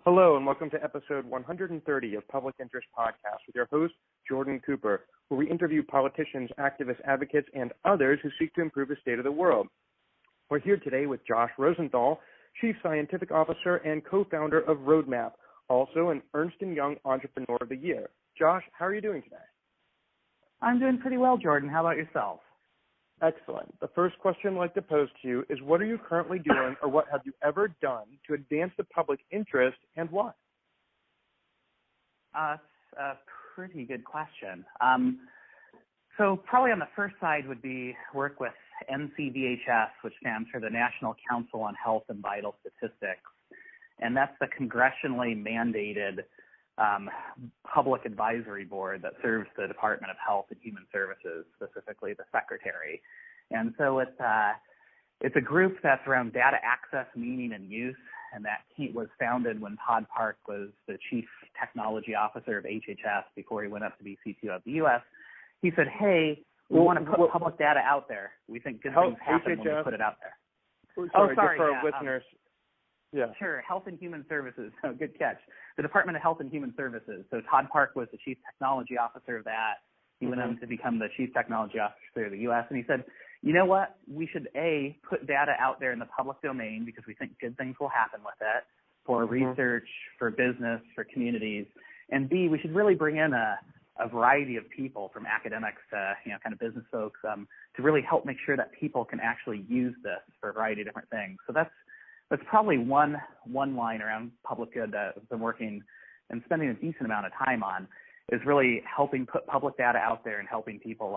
Hello, and welcome to episode 130 of Public Interest Podcast with your host, Jordan Cooper, where we interview politicians, activists, advocates, and others who seek to improve the state of the world. We're here today with Josh Rosenthal, Chief Scientific Officer and co-founder of Roadmap, also an Ernst & Young Entrepreneur of the Year. Josh, how are you doing today? I'm doing pretty well, Jordan. How about yourself? Excellent. The first question I'd like to pose to you is, what are you currently doing, or what have you ever done to advance the public interest, and why? That's a pretty good question. So probably on the first side would be work with NCVHS, which stands for the National Council on Health and Vital Statistics. And that's the congressionally mandated public advisory board that serves the Department of Health and Human Services, specifically the secretary. And so it's a group that's around data access, meaning, and use, and that was founded when Todd Park was the chief technology officer of HHS before he went up to be CTO of the U.S. He said, hey, we want to put public data out there. We think good things happen when we put it out there. Sorry, just for our listeners. Yeah. Sure, Health and Human Services. Oh, good catch. The Department of Health and Human Services. So Todd Park was the Chief Technology Officer of that. He went on to become the Chief Technology Officer of the U.S. And he said, you know what? We should, A, put data out there in the public domain because we think good things will happen with it for research, for business, for communities. And B, we should really bring in a variety of people, from academics to, kind of business folks, to really help make sure that people can actually use this for a variety of different things. So that's probably one line around public good that I've been working and spending a decent amount of time on, is really helping put public data out there and helping people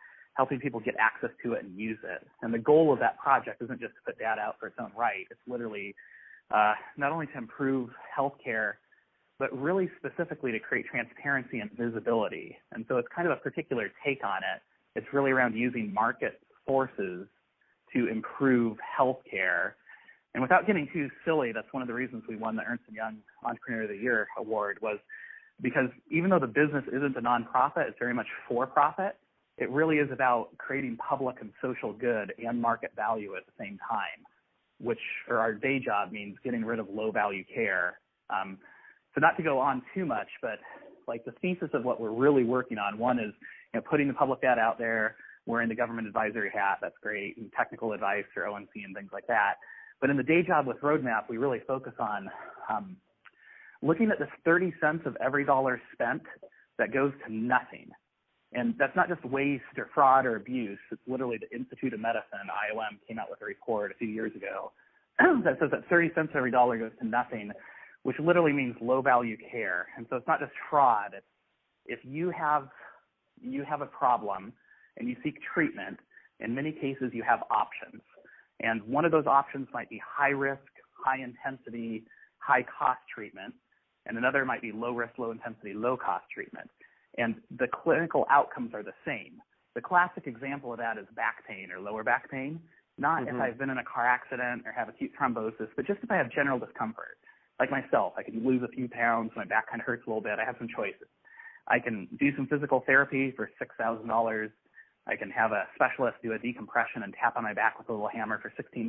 get access to it and use it. And the goal of that project isn't just to put data out for its own right. It's literally not only to improve healthcare, but really specifically to create transparency and visibility. And so it's kind of a particular take on it. It's really around using market forces to improve healthcare. And without getting too silly, that's one of the reasons we won the Ernst & Young Entrepreneur of the Year award, was because even though the business isn't a nonprofit, it's very much for profit, it really is about creating public and social good and market value at the same time, which for our day job means getting rid of low-value care. So not to go on too much, but like the thesis of what we're really working on, one is putting the public data out there, wearing the government advisory hat, that's great, and technical advice or ONC and things like that. But in the day job with Roadmap, we really focus on looking at this 30 cents of every dollar spent that goes to nothing. And that's not just waste or fraud or abuse. It's literally the Institute of Medicine, IOM, came out with a report a few years ago that says that 30 cents of every dollar goes to nothing, which literally means low-value care. And so it's not just fraud. It's if you have a problem and you seek treatment, in many cases you have options. And one of those options might be high-risk, high-intensity, high-cost treatment, and another might be low-risk, low-intensity, low-cost treatment. And the clinical outcomes are the same. The classic example of that is back pain or lower back pain, not if I've been in a car accident or have acute thrombosis, but just if I have general discomfort. Like myself, I could lose a few pounds, my back kind of hurts a little bit, I have some choices. I can do some physical therapy for $6,000. I can have a specialist do a decompression and tap on my back with a little hammer for $16,000.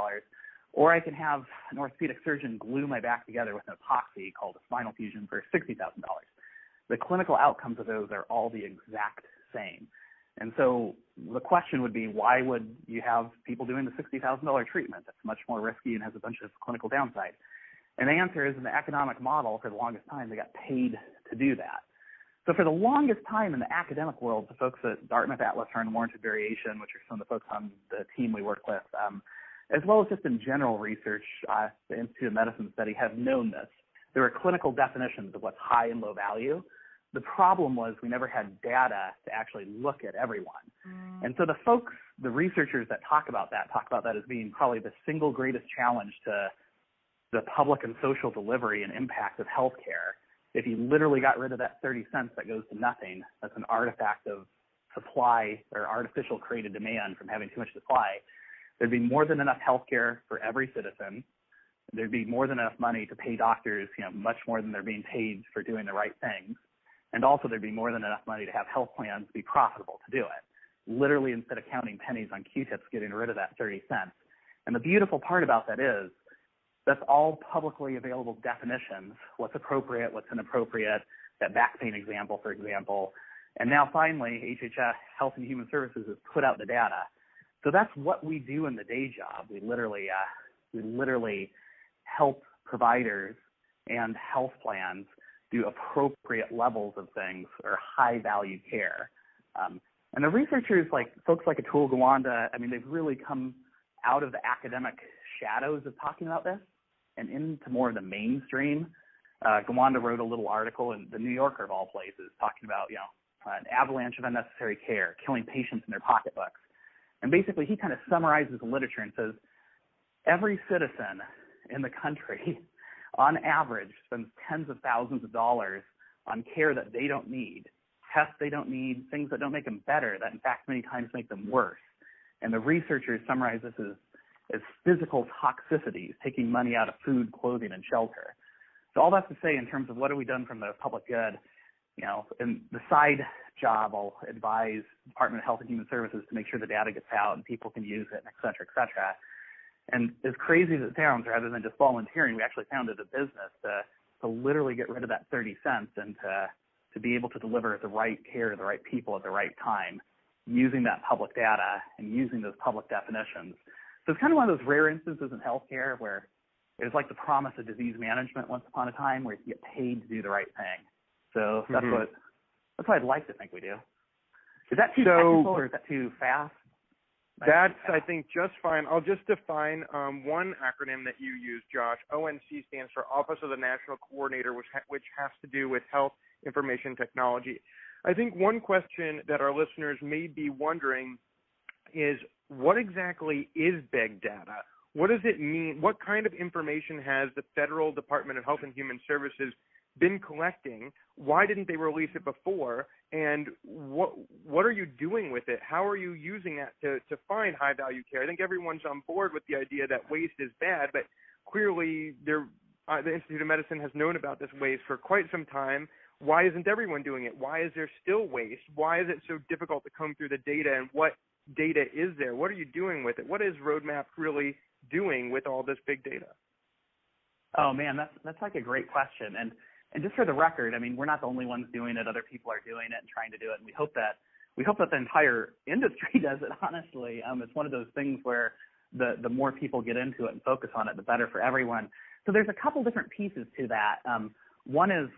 Or I can have an orthopedic surgeon glue my back together with an epoxy called a spinal fusion for $60,000. The clinical outcomes of those are all the exact same. And so the question would be, why would you have people doing the $60,000 treatment? That's much more risky and has a bunch of clinical downside. And the answer is, in the economic model, for the longest time, they got paid to do that. So for the longest time in the academic world, the folks at Dartmouth, Atlas, or Unwarranted Variation, which are some of the folks on the team we work with, as well as just in general research, the Institute of Medicine study, have known this. There are clinical definitions of what's high and low value. The problem was we never had data to actually look at everyone. And so the researchers that talk about that as being probably the single greatest challenge to the public and social delivery and impact of healthcare. If you literally got rid of that 30 cents that goes to nothing, that's an artifact of supply or artificial created demand from having too much supply, there'd be more than enough healthcare for every citizen. There'd be more than enough money to pay doctors, much more than they're being paid for doing the right things. And also there'd be more than enough money to have health plans be profitable to do it. Literally, instead of counting pennies on Q-tips, getting rid of that 30 cents. And the beautiful part about that is That's all publicly available definitions, what's appropriate, what's inappropriate, that back pain example, for example. And now finally, HHS, Health and Human Services, has put out the data. So that's what we do in the day job. We literally help providers and health plans do appropriate levels of things or high-value care. And the researchers, like folks like Atul Gawande, I mean, they've really come out of the academic shadows of talking about this and into more of the mainstream. Gawande wrote a little article in the New Yorker, of all places, talking about, an avalanche of unnecessary care, killing patients in their pocketbooks. And basically, he kind of summarizes the literature and says, every citizen in the country, on average, spends tens of thousands of dollars on care that they don't need, tests they don't need, things that don't make them better, that in fact many times make them worse. And the researchers summarize this as physical toxicities, taking money out of food, clothing, and shelter. So all that to say, in terms of what have we done from the public good, in the side job, I'll advise Department of Health and Human Services to make sure the data gets out and people can use it, et cetera, et cetera. And as crazy as it sounds, rather than just volunteering, we actually founded a business to literally get rid of that 30 cents and to be able to deliver the right care to the right people at the right time, using that public data and using those public definitions. So it's kind of one of those rare instances in healthcare where it was like the promise of disease management once upon a time, where you get paid to do the right thing. So that's what I'd like to think we do. Is that too technical or is that too fast? That's, I think, just fine. I'll just define one acronym that you use, Josh. ONC stands for Office of the National Coordinator, which has to do with health information technology. I think one question that our listeners may be wondering is, what exactly is big data? What does it mean? What kind of information has the Federal Department of Health and Human Services been collecting? Why didn't they release it before? And what are you doing with it? How are you using that to find high-value care? I think everyone's on board with the idea that waste is bad, but clearly the Institute of Medicine has known about this waste for quite some time. Why isn't everyone doing it? Why is there still waste? Why is it so difficult to comb through the data, and what data is there? What are you doing with it? What is Roadmap really doing with all this big data? Oh, man, that's like a great question. And just for the record, I mean, we're not the only ones doing it. Other people are doing it and trying to do it, and we hope that the entire industry does it, honestly. It's one of those things where the more people get into it and focus on it, the better for everyone. So there's a couple different pieces to that. One is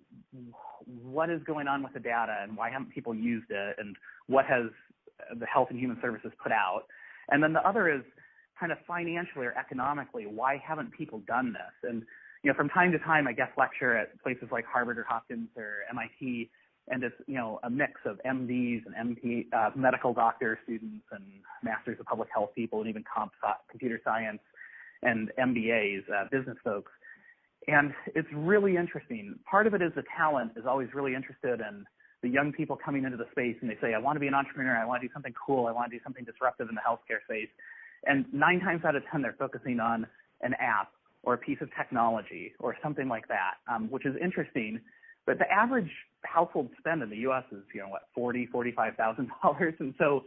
what is going on with the data and why haven't people used it, and what has the Health and Human Services put out. And then the other is kind of financially or economically, why haven't people done this? And from time to time, I guest lecture at places like Harvard or Hopkins or MIT, and it's, a mix of MDs and medical doctor students and masters of public health people, and even computer science and MBAs, business folks. And it's really interesting. Part of it is the talent is always really interested in the young people coming into the space, and they say, I want to be an entrepreneur, I want to do something cool, I want to do something disruptive in the healthcare space. And 9 times out of 10, they're focusing on an app or a piece of technology or something like that, which is interesting. But the average household spend in the U.S. is, $40,000-$45,000. And so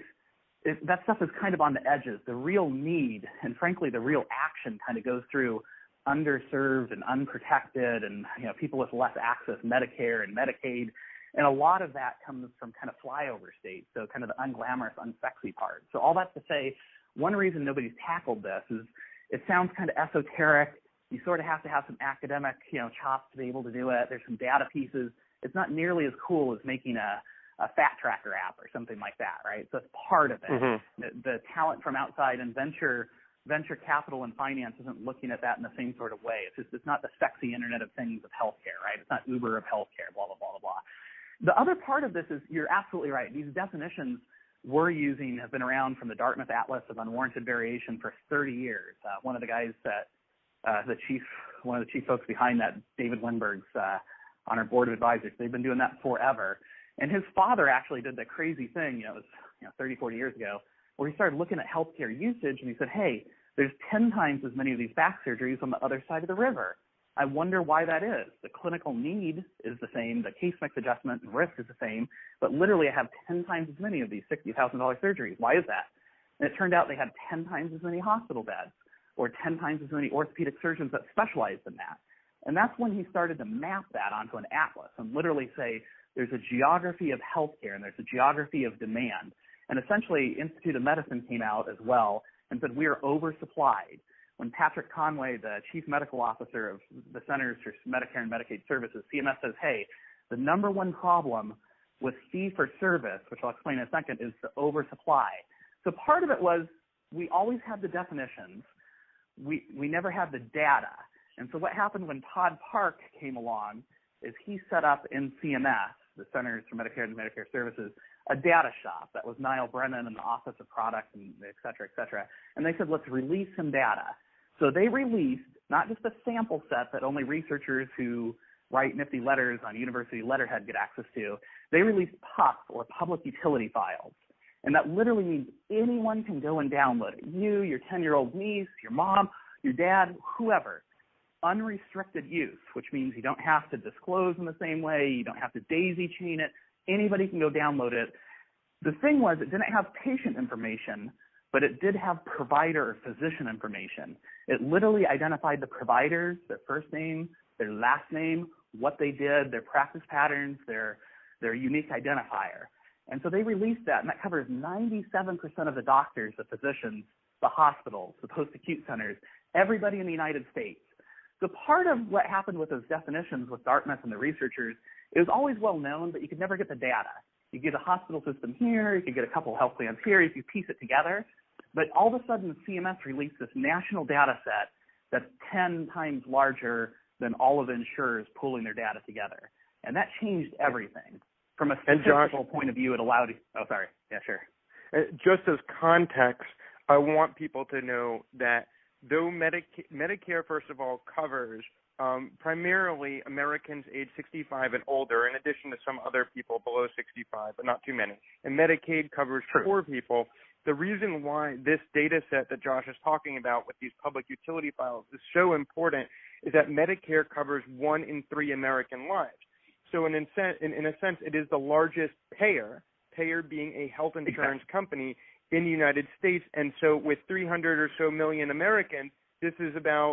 that stuff is kind of on the edges. The real need and, frankly, the real action kind of goes through underserved and unprotected and, people with less access, Medicare and Medicaid. And a lot of that comes from kind of flyover states, so kind of the unglamorous, unsexy part. So all that to say, one reason nobody's tackled this is it sounds kind of esoteric. You sort of have to have some academic, chops to be able to do it. There's some data pieces. It's not nearly as cool as making a fat tracker app or something like that, right? So it's part of it. Mm-hmm. The talent from outside and venture capital and finance isn't looking at that in the same sort of way. It's not the sexy Internet of Things of healthcare, right? It's not Uber of healthcare, blah, blah, blah, blah, blah. The other part of this is you're absolutely right. These definitions we're using have been around from the Dartmouth Atlas of Unwarranted Variation for 30 years. One of the guys that one of the chief folks behind that, David Winberg's on our board of advisors, they've been doing that forever. And his father actually did the crazy thing, it was 30, 40 years ago, where he started looking at healthcare usage, and he said, hey, there's 10 times as many of these back surgeries on the other side of the river. I wonder why that is. The clinical need is the same, the case mix adjustment and risk is the same, but literally I have 10 times as many of these $60,000 surgeries. Why is that? And it turned out they had 10 times as many hospital beds. or 10 times as many orthopedic surgeons that specialized in that. And that's when he started to map that onto an atlas and literally say there's a geography of healthcare and there's a geography of demand. And essentially, Institute of Medicine came out as well and said we are oversupplied. When Patrick Conway, the chief medical officer of the Centers for Medicare and Medicaid Services, CMS says, hey, the number one problem with fee-for-service, which I'll explain in a second, is the oversupply. So part of it was we always had the definitions. We never had the data. And so what happened when Todd Park came along is he set up in CMS, the Centers for Medicare and Medicare Services, a data shop. That was Niall Brennan and the Office of Products and et cetera, et cetera. And they said, let's release some data. So they released not just a sample set that only researchers who write nifty letters on university letterhead get access to. They released PUF, or public utility files. And that literally means anyone can go and download it. You, your 10-year-old niece, your mom, your dad, whoever. Unrestricted use, which means you don't have to disclose in the same way. You don't have to daisy chain it. Anybody can go download it. The thing was, it didn't have patient information, but it did have provider or physician information. It literally identified the providers, their first name, their last name, what they did, their practice patterns, their unique identifier. And so they released that, and that covers 97% of the doctors, the physicians, the hospitals, the post-acute centers, everybody in the United States. So part of what happened with those definitions with Dartmouth and the researchers, it was always well known, but you could never get the data. You get a hospital system here, you could get a couple of health plans here, you could piece it together. But all of a sudden, CMS released this national data set that's 10 times larger than all of the insurers pooling their data together. And that changed everything. From a statistical point of view, it allowed – oh, sorry. Yeah, sure. Just as context, I want people to know that though Medicare, first of all, covers primarily Americans age 65 and older, in addition to some other people below 65, but not too many. And Medicaid covers poor people. The reason why this data set that Josh is talking about with these public utility files is so important is that Medicare covers 1 in 3 American lives. So in a sense, it is the largest payer being a health insurance company in the United States. And so with 300 or so million Americans, this is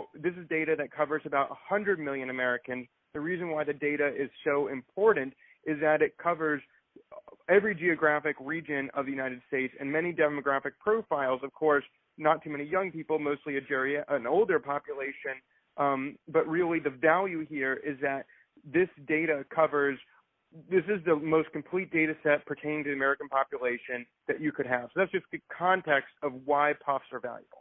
data that covers about 100 million Americans. The reason why the data is so important is that it covers every geographic region of the United States and many demographic profiles. Of course, not too many young people, mostly an older population. But really the value here is that this data covers, this is the most complete data set pertaining to the American population that you could have. So that's just the context of why PUFs are valuable.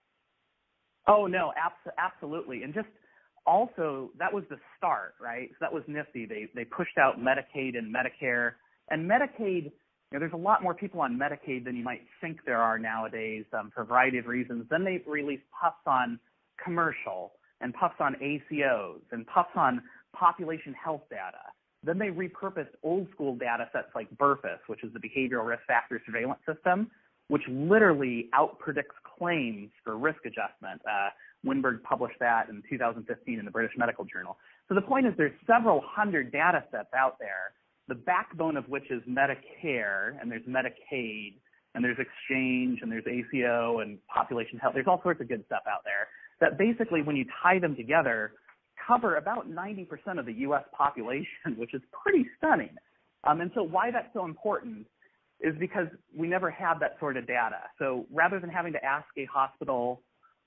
Oh, no, absolutely. And just also, that was the start, right? So that was nifty. They pushed out Medicaid and Medicare. And Medicaid, there's a lot more people on Medicaid than you might think there are nowadays for a variety of reasons. Then they released PUFs on commercial and PUFs on ACOs and PUFs on population health data. Then they repurposed old school data sets like BRFIS, which is the Behavioral Risk Factor Surveillance System, which literally outpredicts claims for risk adjustment. Winberg published that in 2015 in the British Medical Journal. So the point is there's several hundred data sets out there, the backbone of which is Medicare, and there's Medicaid, and there's Exchange, and there's ACO, and population health. There's all sorts of good stuff out there that basically, when you tie them together, cover about 90% of the U.S. population, which is pretty stunning. And so why that's so important is because we never had that sort of data. So rather than having to ask a hospital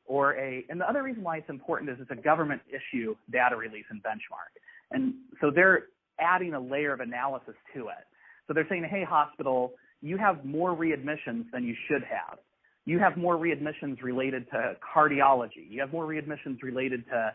and the other reason why it's important is it's a government issue data release and benchmark. And so they're adding a layer of analysis to it. So they're saying, hey, hospital, you have more readmissions than you should have. You have more readmissions related to cardiology. You have more readmissions related to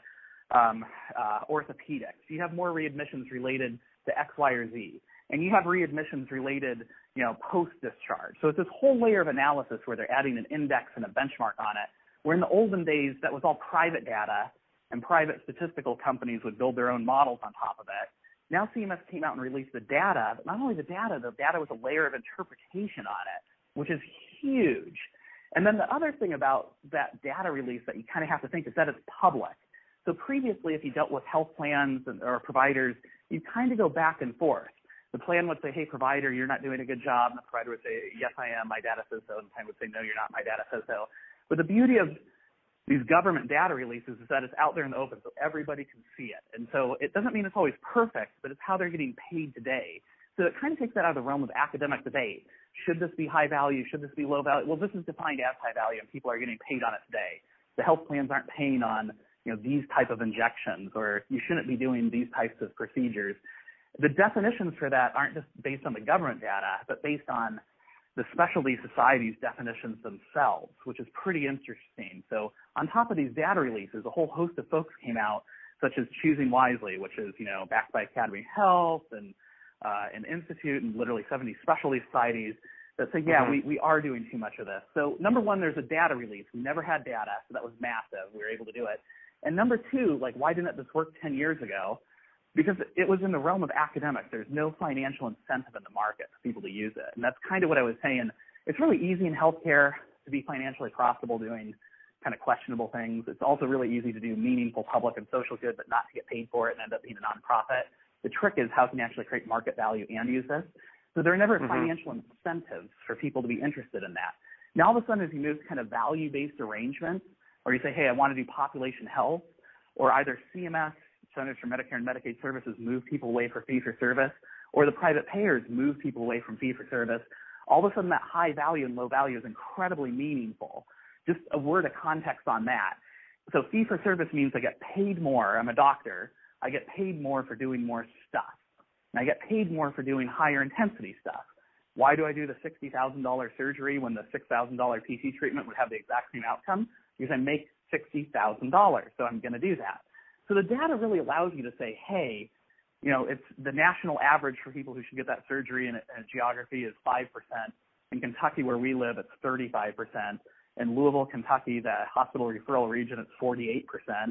orthopedics. You have more readmissions related to X, Y, or Z. And you have readmissions related, post-discharge. So it's this whole layer of analysis where they're adding an index and a benchmark on it, where in the olden days, that was all private data, and private statistical companies would build their own models on top of it. Now CMS came out and released the data, but not only the data was a layer of interpretation on it, which is huge. And then the other thing about that data release that you kind of have to think is that it's public. So previously, if you dealt with health plans or providers, you kind of go back and forth. The plan would say, hey, provider, you're not doing a good job. And the provider would say, yes, I am. My data says so. And the plan would say, no, you're not. My data says so. But the beauty of these government data releases is that it's out there in the open so everybody can see it. And so it doesn't mean it's always perfect, but it's how they're getting paid today. So it kind of takes that out of the realm of academic debate. Should this be high value? Should this be low value? Well, this is defined as high value, and people are getting paid on it today. The health plans aren't paying on, these type of injections, or you shouldn't be doing these types of procedures. The definitions for that aren't just based on the government data, but based on the specialty societies' definitions themselves, which is pretty interesting. So on top of these data releases, a whole host of folks came out, such as Choosing Wisely, which is, backed by Academy of Health and an institute and literally 70 specialty societies that say, we are doing too much of this. So number one, there's a data release. We never had data, so that was massive. We were able to do it. And number two, why didn't this work 10 years ago? Because it was in the realm of academics. There's no financial incentive in the market for people to use it. And that's kind of what I was saying. It's really easy in healthcare to be financially profitable doing kind of questionable things. It's also really easy to do meaningful public and social good, but not to get paid for it and end up being a nonprofit. The trick is how can you actually create market value and use this? So there are never financial incentives for people to be interested in that. Now, all of a sudden, as you move to kind of value-based arrangements, or you say, hey, I want to do population health, or either CMS, Centers for Medicare and Medicaid Services, move people away from fee-for-service, or the private payers move people away from fee-for-service, all of a sudden that high value and low value is incredibly meaningful. Just a word of context on that. So fee-for-service means I get paid more. I'm a doctor. I get paid more for doing more stuff. And I get paid more for doing higher intensity stuff. Why do I do the $60,000 surgery when the $6,000 PT treatment would have the exact same outcome? Because I make $60,000, so I'm going to do that. So the data really allows you to say, hey, it's the national average for people who should get that surgery in a geography is 5%. In Kentucky, where we live, it's 35%. In Louisville, Kentucky, the hospital referral region, it's 48%.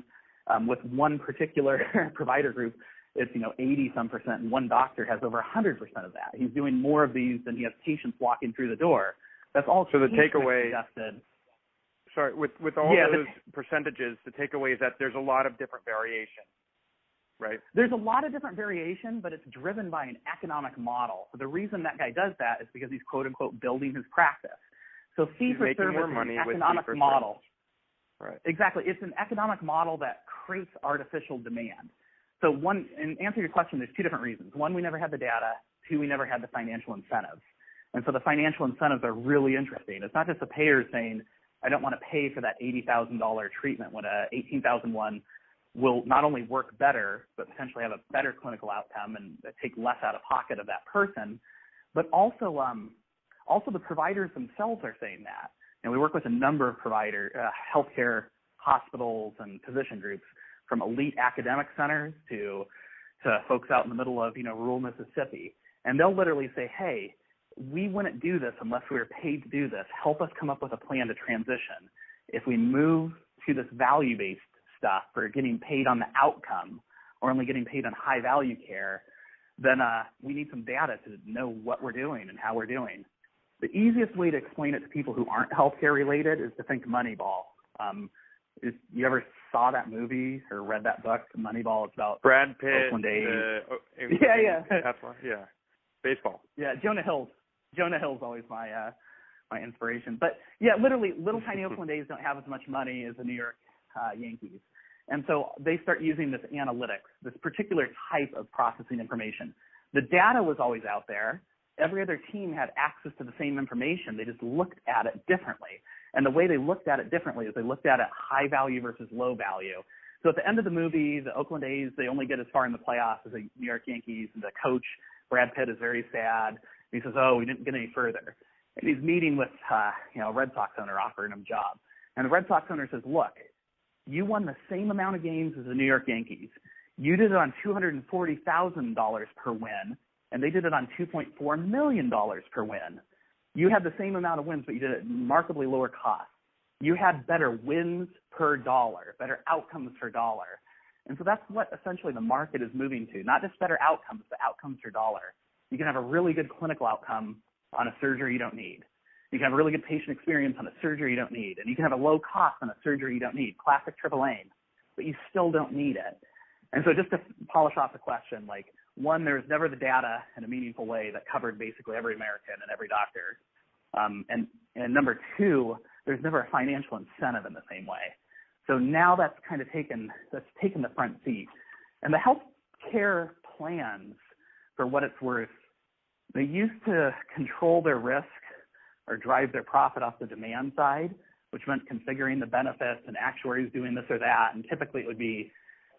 With one particular provider group, it's 80-some%, and one doctor has over 100% of that. He's doing more of these than he has patients walking through the door. That's all. So the takeaway. Sorry, with all those percentages, the takeaway is that there's a lot of different variation, right? There's a lot of different variation, but it's driven by an economic model. So the reason that guy does that is because he's quote unquote building his practice. So fee-for-service is an economic model. Right. Exactly. It's an economic model that creates artificial demand. So one, and answer your question, there's two different reasons. One, we never had the data. Two, we never had the financial incentives. And so the financial incentives are really interesting. It's not just the payer saying, I don't want to pay for that $80,000 treatment when a $18,001 will not only work better, but potentially have a better clinical outcome and take less out of pocket of that person. But also the providers themselves are saying that. And we work with a number of healthcare hospitals and physician groups, from elite academic centers to folks out in the middle of, rural Mississippi. And they'll literally say, hey, we wouldn't do this unless we were paid to do this. Help us come up with a plan to transition. If we move to this value-based stuff for getting paid on the outcome or only getting paid on high-value care, then we need some data to know what we're doing and how we're doing. The easiest way to explain it to people who aren't healthcare related is to think Moneyball. You ever saw that movie or read that book, Moneyball? It's about Brad Pitt. Oakland A's. Yeah. That's one. Yeah. Baseball. Yeah, Jonah Hill's always my inspiration. But yeah, literally, little tiny Oakland A's don't have as much money as the New York Yankees. And so they start using this analytics, this particular type of processing information. The data was always out there. Every other team had access to the same information. They just looked at it differently. And the way they looked at it differently is they looked at it high value versus low value. So at the end of the movie, the Oakland A's, they only get as far in the playoffs as the New York Yankees. And the coach, Brad Pitt, is very sad. He says, we didn't get any further. And he's meeting with, a Red Sox owner offering him a job. And the Red Sox owner says, look, you won the same amount of games as the New York Yankees. You did it on $240,000 per win, and they did it on $2.4 million per win. You had the same amount of wins, but you did it at remarkably lower cost. You had better wins per dollar, better outcomes per dollar. And so that's what essentially the market is moving to, not just better outcomes, but outcomes per dollar. You can have a really good clinical outcome on a surgery you don't need. You can have a really good patient experience on a surgery you don't need. And you can have a low cost on a surgery you don't need, classic triple aim, but you still don't need it. And so just to polish off the question, one, there was never the data in a meaningful way that covered basically every American and every doctor. And number two, there's never a financial incentive in the same way. So now that's taken the front seat. And the healthcare plans, for what it's worth, they used to control their risk or drive their profit off the demand side, which meant configuring the benefits and actuaries doing this or that. And typically it would be,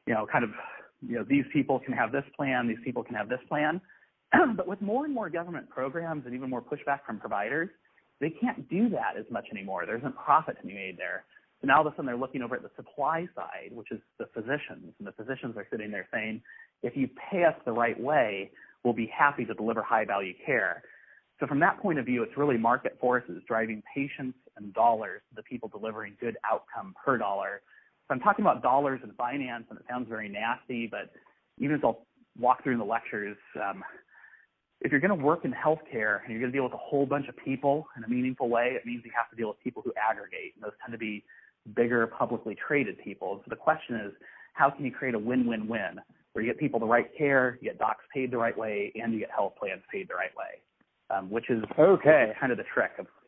these people can have this plan, these people can have this plan. But with more and more government programs and even more pushback from providers, they can't do that as much anymore. There isn't profit to be made there. So now all of a sudden they're looking over at the supply side, which is the physicians. And the physicians are sitting there saying, if you pay us the right way, we'll be happy to deliver high-value care. So from that point of view, it's really market forces driving patients and dollars to the people delivering good outcome per dollar. So I'm talking about dollars in finance, and it sounds very nasty, but even as I'll walk through in the lectures, if you're going to work in healthcare and you're going to deal with a whole bunch of people in a meaningful way, it means you have to deal with people who aggregate. And those tend to be bigger, publicly traded people. So the question is, how can you create a win-win-win where you get people the right care, you get docs paid the right way, and you get health plans paid the right way, which is kind of the trick.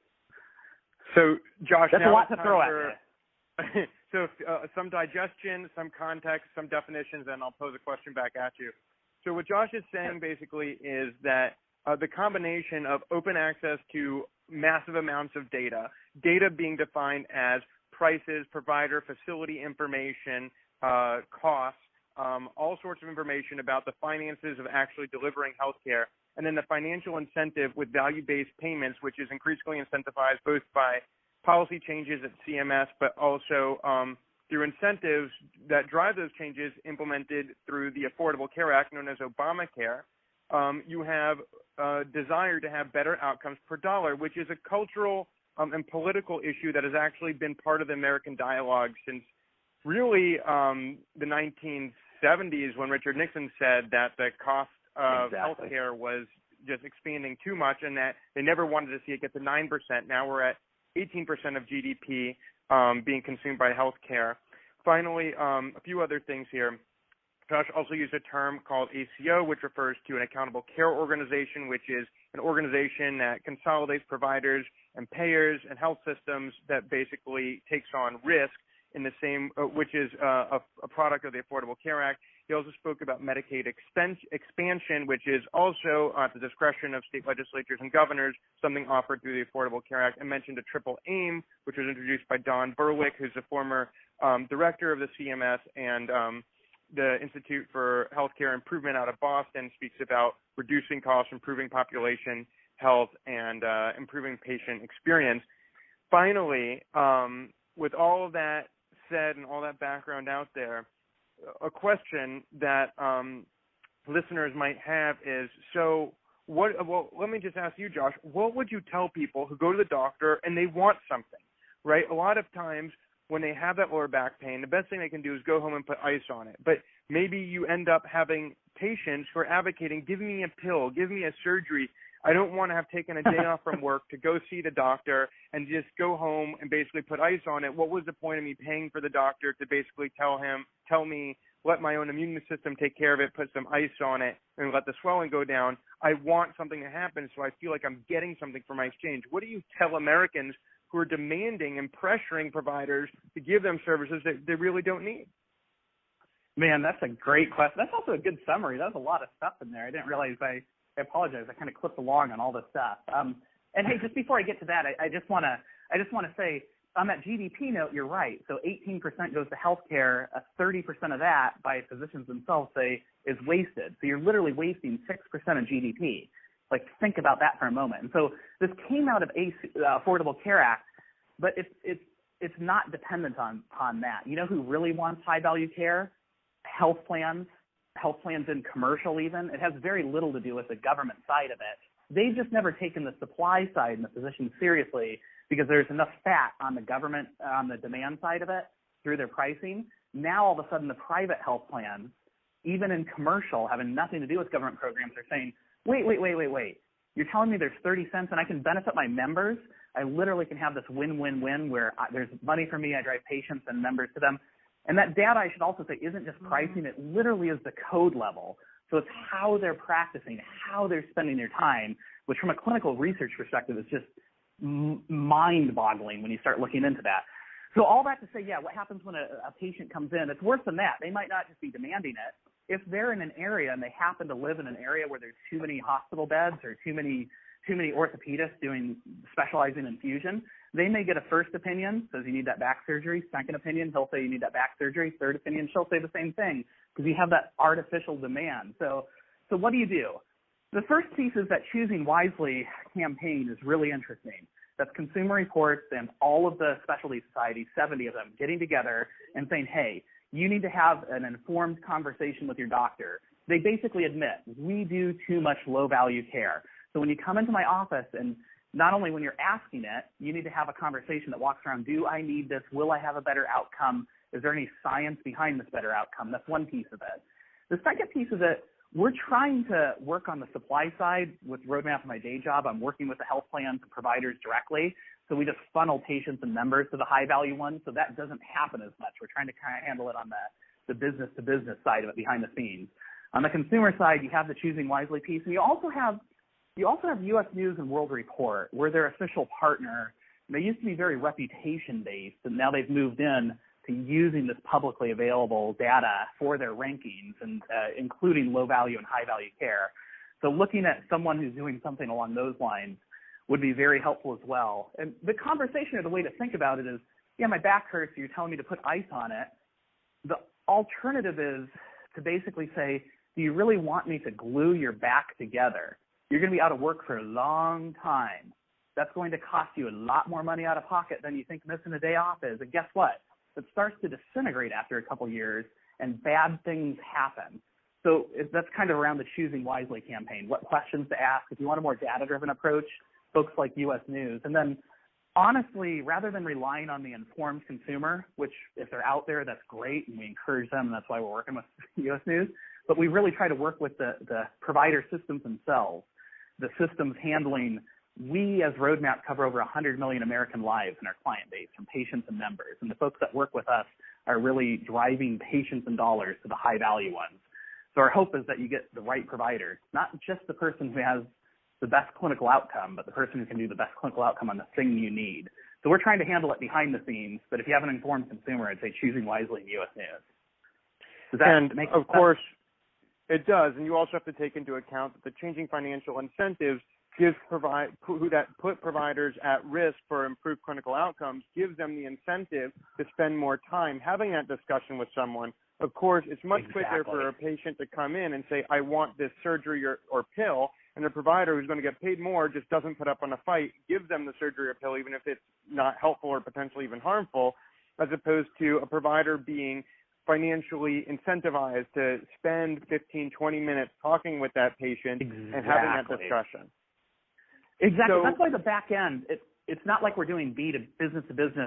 So, Josh, that's now a lot to throw at you. So some digestion, some context, some definitions, and I'll pose a question back at you. So what Josh is saying basically is that the combination of open access to massive amounts of data being defined as prices, provider, facility information, costs, all sorts of information about the finances of actually delivering healthcare, and then the financial incentive with value-based payments, which is increasingly incentivized both by policy changes at CMS, but also through incentives that drive those changes implemented through the Affordable Care Act, known as Obamacare. You have a desire to have better outcomes per dollar, which is a cultural and political issue that has actually been part of the American dialogue since really the 1970s, when Richard Nixon said that the cost of healthcare was just expanding too much and that they never wanted to see it get to 9%. Now we're at 18% of GDP being consumed by healthcare. Finally, a few other things here. Josh also used a term called ACO, which refers to an accountable care organization, which is an organization that consolidates providers and payers and health systems that basically takes on risk in the same, which is a product of the Affordable Care Act. He also spoke about Medicaid expansion, which is also at the discretion of state legislatures and governors, something offered through the Affordable Care Act, and mentioned a triple aim, which was introduced by Don Berwick, who's a former director of the CMS and the Institute for Healthcare Improvement out of Boston, speaks about reducing costs, improving population health, and improving patient experience. Finally, with all of that said and all that background out there, a question that listeners might have is, well, let me just ask you, Josh, what would you tell people who go to the doctor and they want something, right? A lot of times when they have that lower back pain, the best thing they can do is go home and put ice on it. But maybe you end up having patients who are advocating, give me a pill, give me a surgery. I don't want to have taken a day off from work to go see the doctor and just go home and basically put ice on it. What was the point of me paying for the doctor to basically tell me, let my own immune system take care of it, put some ice on it, and let the swelling go down? I want something to happen so I feel like I'm getting something for my exchange. What do you tell Americans who are demanding and pressuring providers to give them services that they really don't need? Man, that's a great question. That's also a good summary. That was a lot of stuff in there. I didn't realize I apologize. I kind of clipped along on all this stuff. And hey, just before I get to that, I just want to say on that GDP note, you're right. So 18% goes to healthcare. 30% of that, by physicians themselves say, is wasted. So you're literally wasting 6% of GDP. Like, think about that for a moment. And so this came out of Affordable Care Act, but it's not dependent on that. You know who really wants high value care? Health plans in commercial even. It has very little to do with the government side of it. They've just never taken the supply side and the physicians seriously because there's enough fat on the government, on the demand side of it through their pricing. Now all of a sudden the private health plans, even in commercial, having nothing to do with government programs, are saying, wait. You're telling me there's 30 cents and I can benefit my members? I literally can have this win-win-win where there's money for me, I drive patients and members to them. And that data, I should also say, isn't just pricing. It literally is the code level. So it's how they're practicing, how they're spending their time, which from a clinical research perspective is just mind-boggling when you start looking into that. So all that to say, yeah, what happens when a patient comes in? It's worse than that. They might not just be demanding it. If they're in an area and they happen to live in an area where there's too many hospital beds or too many orthopedists specializing in fusion, they may get a first opinion, says you need that back surgery. Second opinion, he'll say you need that back surgery. Third opinion, she'll say the same thing because you have that artificial demand. So what do? The first piece is that Choosing Wisely campaign is really interesting. That's Consumer Reports and all of the specialty societies, 70 of them, getting together and saying, hey, you need to have an informed conversation with your doctor. They basically admit we do too much low-value care. So when you come into my office, and not only when you're asking it, you need to have a conversation that walks around, do I need this? Will I have a better outcome? Is there any science behind this better outcome? That's one piece of it. The second piece is that we're trying to work on the supply side with Roadmap in my day job. I'm working with the health plans and providers directly. So we just funnel patients and members to the high-value ones, so that doesn't happen as much. We're trying to kind of handle it on the business-to-business side of it behind the scenes. On the consumer side, you have the Choosing Wisely piece, and you also have U.S. News and World Report. We're their official partner. They used to be very reputation-based, and now they've moved in to using this publicly available data for their rankings, and including low-value and high-value care. So looking at someone who's doing something along those lines would be very helpful as well. And the conversation or the way to think about it is, yeah, my back hurts, you're telling me to put ice on it. The alternative is to basically say, do you really want me to glue your back together? You're going to be out of work for a long time. That's going to cost you a lot more money out of pocket than you think missing a day off is. And guess what? It starts to disintegrate after a couple years, and bad things happen. So that's kind of around the Choosing Wisely campaign, what questions to ask. If you want a more data-driven approach, folks like U.S. News. And then, honestly, rather than relying on the informed consumer, which if they're out there, that's great, and we encourage them, and that's why we're working with U.S. News, but we really try to work with the provider systems themselves, the systems handling. We, as Roadmap, cover over 100 million American lives in our client base, from patients and members. And the folks that work with us are really driving patients and dollars to the high-value ones. So our hope is that you get the right provider, not just the person who has the best clinical outcome, but the person who can do the best clinical outcome on the thing you need. So we're trying to handle it behind the scenes, but if you have an informed consumer, I'd say Choosing Wisely in U.S. News. Does that make sense? Of course, it does. And you also have to take into account that the changing financial incentives put providers at risk for improved clinical outcomes, gives them the incentive to spend more time having that discussion with someone. Of course, it's much quicker for a patient to come in and say, I want this surgery or pill, and the provider who's going to get paid more just doesn't put up on a fight, gives them the surgery or pill, even if it's not helpful or potentially even harmful, as opposed to a provider being financially incentivized to spend 15, 20 minutes talking with that patient and having that discussion. Exactly. So, that's why the back end, it's not like we're doing business to business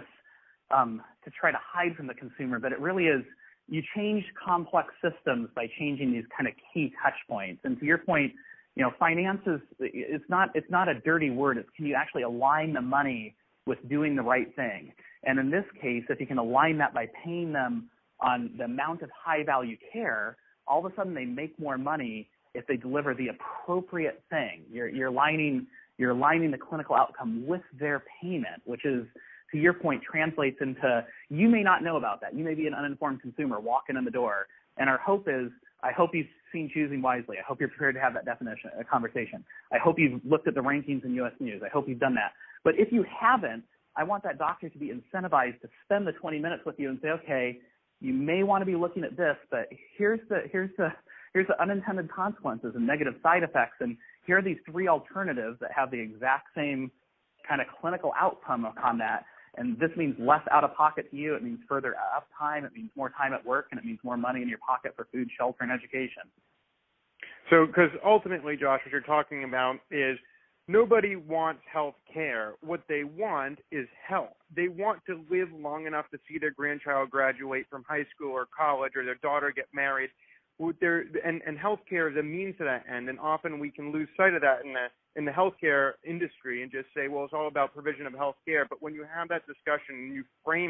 to try to hide from the consumer, but it really is, you change complex systems by changing these kind of key touch points. And to your point, finances, it's not a dirty word. It's, can you actually align the money with doing the right thing? And in this case, if you can align that by paying them on the amount of high value care, all of a sudden they make more money if they deliver the appropriate thing. You're aligning the clinical outcome with their payment, which is, to your point, translates into, you may not know about that. You may be an uninformed consumer walking in the door. And our hope is, I hope you've seen Choosing Wisely. I hope you're prepared to have that conversation. I hope you've looked at the rankings in U.S. News. I hope you've done that. But if you haven't, I want that doctor to be incentivized to spend the 20 minutes with you and say, okay, you may want to be looking at this, but here's the unintended consequences and negative side effects, and here are these three alternatives that have the exact same kind of clinical outcome on that. And this means less out-of-pocket to you. It means further uptime. It means more time at work, and it means more money in your pocket for food, shelter, and education. So, because ultimately, Josh, what you're talking about is nobody wants health care. What they want is health. They want to live long enough to see their grandchild graduate from high school or college, or their daughter get married. And healthcare is a means to that end, and often we can lose sight of that in the healthcare industry and just say, well, it's all about provision of healthcare. But when you have that discussion and you frame it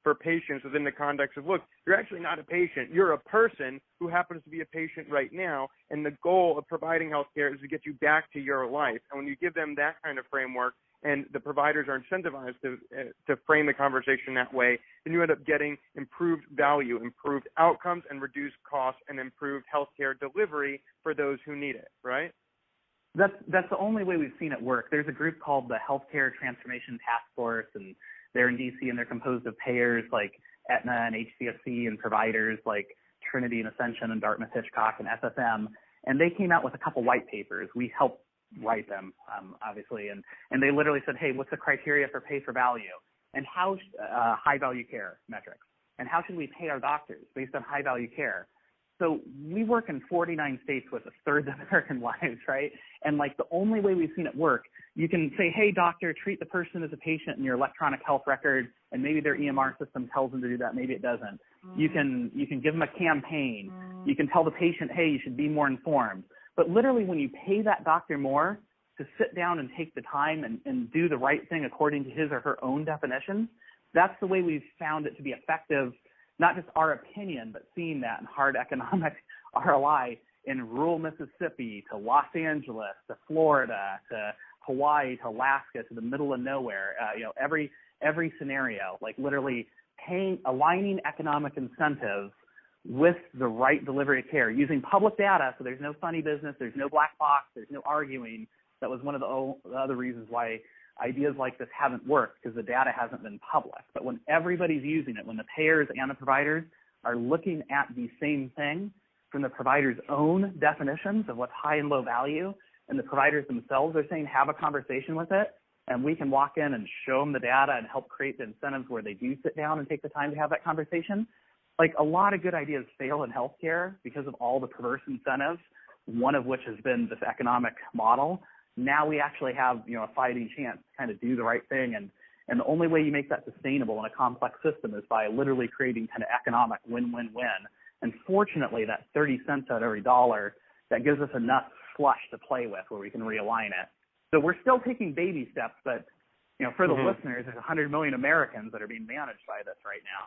for patients within the context of, look, you're actually not a patient. You're a person who happens to be a patient right now, and the goal of providing healthcare is to get you back to your life. And when you give them that kind of framework, and the providers are incentivized to frame the conversation that way, then you end up getting improved value, improved outcomes, and reduced costs, and improved healthcare delivery for those who need it, right? That's the only way we've seen it work. There's a group called the Healthcare Transformation Task Force, and they're in D.C., and they're composed of payers like Aetna and HCSC and providers like Trinity and Ascension and Dartmouth-Hitchcock and SSM, and they came out with a couple white papers. We helped write them, obviously, and they literally said, hey, what's the criteria for pay for value, and how high-value care metrics, and how should we pay our doctors based on high-value care? So we work in 49 states with a third of American lives, right? And like the only way we've seen it work, you can say, hey, doctor, treat the person as a patient in your electronic health record, and maybe their EMR system tells them to do that, maybe it doesn't. You can give them a campaign. You can tell the patient, hey, you should be more informed. But literally when you pay that doctor more to sit down and take the time and do the right thing according to his or her own definitions, that's the way we've found it to be effective, not just our opinion, but seeing that in hard economic ROI in rural Mississippi to Los Angeles to Florida to Hawaii to Alaska to the middle of nowhere, every scenario, like literally aligning economic incentives with the right delivery of care using public data. So there's no funny business, there's no black box, there's no arguing. That was one of the other reasons why ideas like this haven't worked, because the data hasn't been public. But when everybody's using it, when the payers and the providers are looking at the same thing from the provider's own definitions of what's high and low value, and the providers themselves are saying have a conversation with it, and we can walk in and show them the data and help create the incentives where they do sit down and take the time to have that conversation. Like a lot of good ideas fail in healthcare because of all the perverse incentives, one of which has been this economic model. Now we actually have, a fighting chance to kind of do the right thing. And the only way you make that sustainable in a complex system is by literally creating kind of economic win-win-win. And fortunately, that 30 cents out of every dollar, that gives us enough slush to play with where we can realign it. So we're still taking baby steps, but, for the listeners, there's 100 million Americans that are being managed by this right now.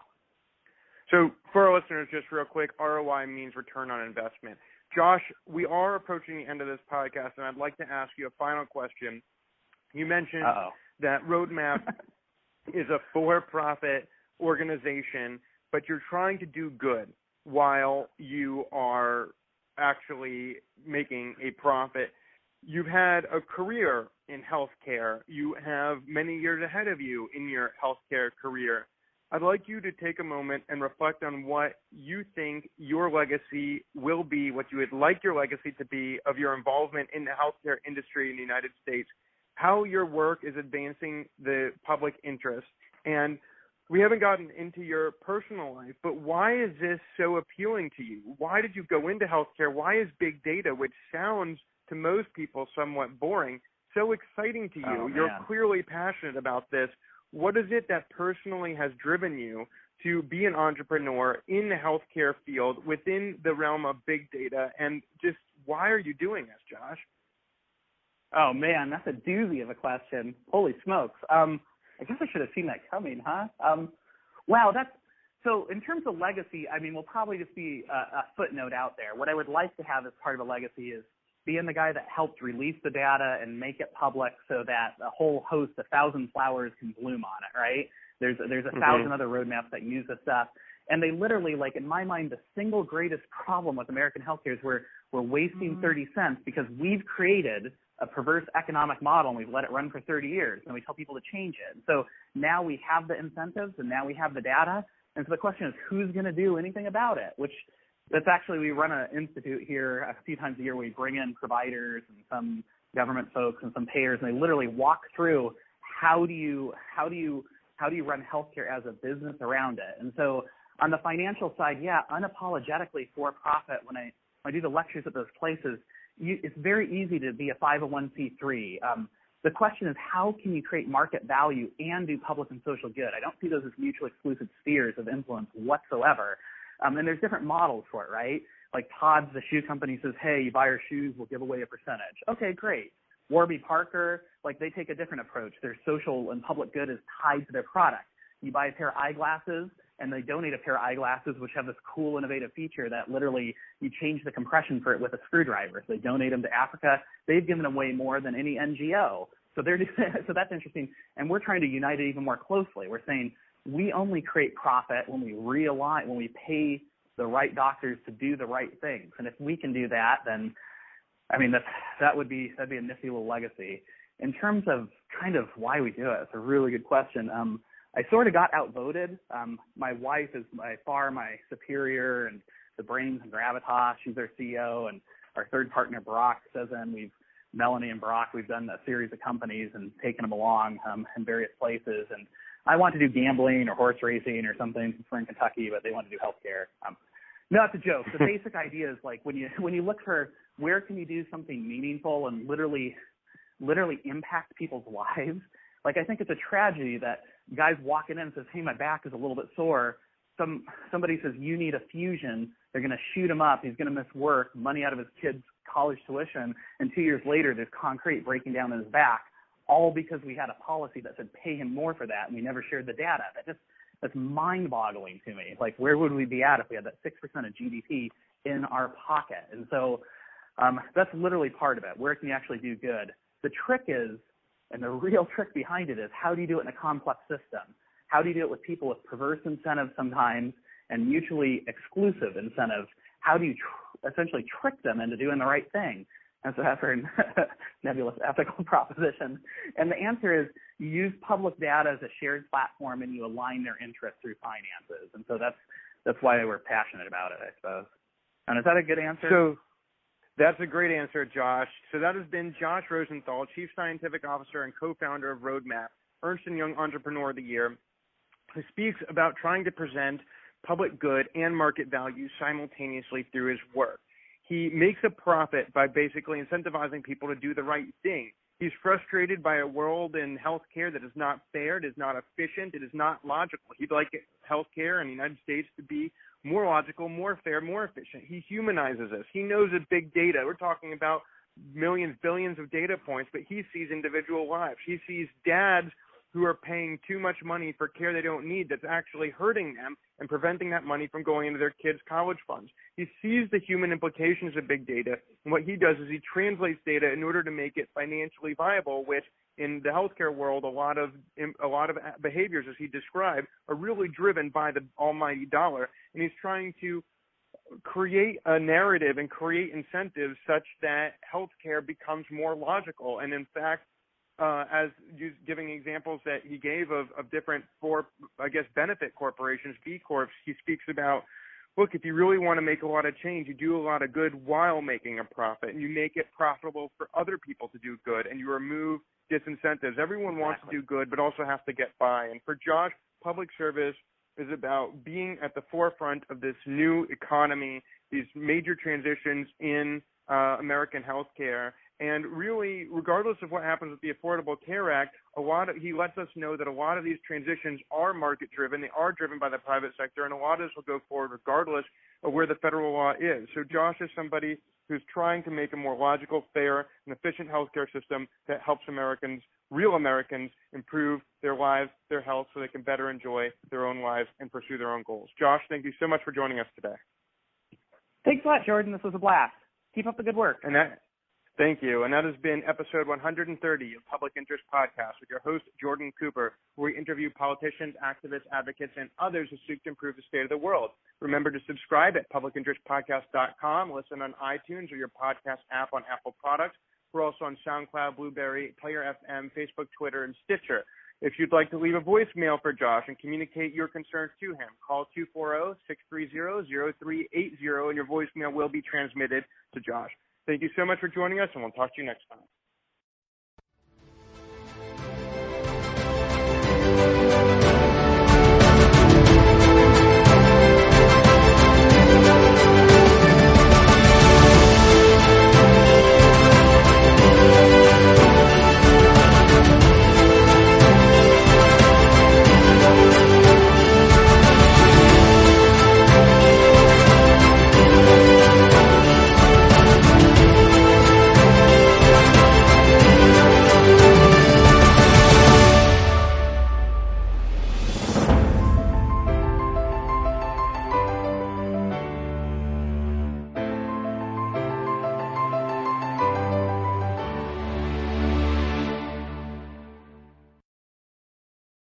So for our listeners, just real quick, ROI means return on investment. Josh, we are approaching the end of this podcast, and I'd like to ask you a final question. You mentioned that Roadmap is a for-profit organization, but you're trying to do good while you are actually making a profit. You've had a career in healthcare. You have many years ahead of you in your healthcare career. I'd like you to take a moment and reflect on what you think your legacy will be, what you would like your legacy to be of your involvement in the healthcare industry in the United States, how your work is advancing the public interest. And we haven't gotten into your personal life, but why is this so appealing to you? Why did you go into healthcare? Why is big data, which sounds to most people somewhat boring, so exciting to you? You're clearly passionate about this. What is it that personally has driven you to be an entrepreneur in the healthcare field within the realm of big data? And just why are you doing this, Josh? Oh, man, that's a doozy of a question. Holy smokes. I guess I should have seen that coming, huh? Wow, so in terms of legacy, we'll probably just be a footnote out there. What I would like to have as part of a legacy is being the guy that helped release the data and make it public so that a whole host, 1,000 flowers can bloom on it, right? There's 1,000 other roadmaps that use this stuff. And they literally, like in my mind, the single greatest problem with American healthcare is we're wasting 30 cents because we've created a perverse economic model and we've let it run for 30 years and we tell people to change it. And so now we have the incentives and now we have the data. And so the question is, who's going to do anything about it? That's actually, we run an institute here a few times a year. We bring in providers and some government folks and some payers, and they literally walk through how do you run healthcare as a business around it. And so on the financial side, unapologetically for profit. When I do the lectures at those places, it's very easy to be a 501c3. The question is, how can you create market value and do public and social good? I don't see those as mutually exclusive spheres of influence whatsoever. And there's different models for it, right? Like Todd's, the shoe company, says, hey, you buy our shoes, we'll give away a percentage. Okay, great. Warby Parker, like they take a different approach. Their social and public good is tied to their product. You buy a pair of eyeglasses, and they donate a pair of eyeglasses which have this cool, innovative feature that literally you change the compression for it with a screwdriver. So they donate them to Africa. They've given away more than any NGO. So so that's interesting. And we're trying to unite it even more closely. We're saying we only create profit when we realign, when we pay the right doctors to do the right things. And if we can do that, then, I mean, that'd be a nifty little legacy. In terms of kind of why we do it, it's a really good question. I sort of got outvoted. My wife is by far my superior and the brains and gravitas. She's our CEO, and our third partner, Barack, says, and Melanie and Barack, we've done a series of companies and taken them along in various places. And I want to do gambling or horse racing or something. We're in Kentucky, but they want to do healthcare. No, it's a joke. The basic idea is like when you look for where can you do something meaningful and literally impact people's lives. Like, I think it's a tragedy that guys walking in and says, hey, my back is a little bit sore. Somebody says, you need a fusion. They're going to shoot him up. He's going to miss work, money out of his kid's college tuition. And 2 years later, there's concrete breaking down in his back, all because we had a policy that said pay him more for that, and we never shared the data. That's mind-boggling to me. Like, where would we be at if we had that 6% of GDP in our pocket? And so that's literally part of it. Where can you actually do good? The trick is, and the real trick behind it is, how do you do it in a complex system? How do you do it with people with perverse incentives sometimes and mutually exclusive incentives? How do you essentially trick them into doing the right thing? And so that's our nebulous ethical proposition. And the answer is you use public data as a shared platform and you align their interests through finances. And so that's why we're passionate about it, I suppose. And is that a good answer? So that's a great answer, Josh. So that has been Josh Rosenthal, Chief Scientific Officer and co-founder of Roadmap, Ernst & Young Entrepreneur of the Year, who speaks about trying to present public good and market value simultaneously through his work. He makes a profit by basically incentivizing people to do the right thing. He's frustrated by a world in healthcare that is not fair, it is not efficient, it is not logical. He'd like healthcare in the United States to be more logical, more fair, more efficient. He humanizes us. He knows that big data, we're talking about millions, billions of data points, but he sees individual lives. He sees dads who are paying too much money for care they don't need that's actually hurting them and preventing that money from going into their kids' college funds. He sees the human implications of big data, and what he does is he translates data in order to make it financially viable, which in the healthcare world, a lot of behaviors, as he described, are really driven by the almighty dollar, and he's trying to create a narrative and create incentives such that healthcare becomes more logical. And in fact, as giving examples that he gave of different benefit corporations, B Corps, he speaks about, look, if you really want to make a lot of change, you do a lot of good while making a profit, and you make it profitable for other people to do good, and you remove disincentives. Everyone wants to do good, but also has to get by. And for Josh, public service is about being at the forefront of this new economy, these major transitions in American healthcare. And really, regardless of what happens with the Affordable Care Act, he lets us know that a lot of these transitions are market-driven. They are driven by the private sector, and a lot of this will go forward regardless of where the federal law is. So Josh is somebody who's trying to make a more logical, fair, and efficient healthcare system that helps Americans, real Americans, improve their lives, their health, so they can better enjoy their own lives and pursue their own goals. Josh, thank you so much for joining us today. Thanks a lot, Jordan. This was a blast. Keep up the good work. Thank you. And that has been episode 130 of Public Interest Podcast with your host, Jordan Cooper, where we interview politicians, activists, advocates, and others who seek to improve the state of the world. Remember to subscribe at publicinterestpodcast.com, listen on iTunes or your podcast app on Apple products. We're also on SoundCloud, Blueberry, Player FM, Facebook, Twitter, and Stitcher. If you'd like to leave a voicemail for Josh and communicate your concerns to him, call 240-630-0380, and your voicemail will be transmitted to Josh. Thank you so much for joining us, and we'll talk to you next time.